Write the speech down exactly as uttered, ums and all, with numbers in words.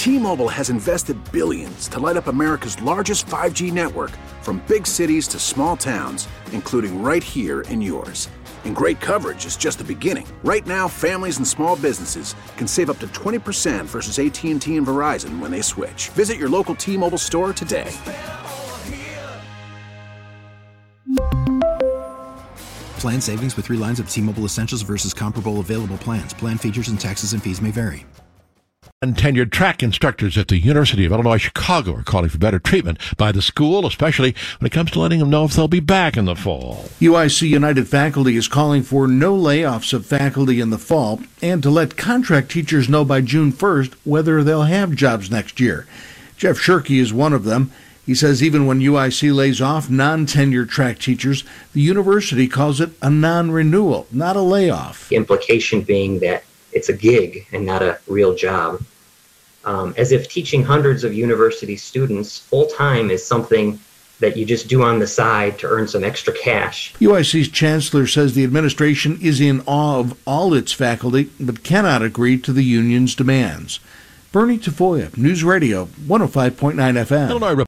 T-Mobile has invested billions to light up America's largest five G network, from big cities to small towns, including right here in yours. And great coverage is just the beginning. Right now, families and small businesses can save up to twenty percent versus A T and T and Verizon when they switch. Visit your local T-Mobile store today. Plan savings with three lines of T-Mobile Essentials versus comparable available plans. Plan features and taxes and fees may vary. And tenured track instructors at the University of Illinois Chicago are calling for better treatment by the school, especially when it comes to letting them know if they'll be back in the fall. U I C United Faculty is calling for no layoffs of faculty in the fall and to let contract teachers know by June first whether they'll have jobs next year. Jeff Shirkey is one of them. He says even when U I C lays off non-tenured track teachers, the university calls it a non-renewal, not a layoff. The implication being that it's a gig and not a real job. Um, as if teaching hundreds of university students full-time is something that you just do on the side to earn some extra cash. U I C's chancellor says the administration is in awe of all its faculty, but cannot agree to the union's demands. Bernie Tafoya, News Radio, one oh five point nine F M. Illinois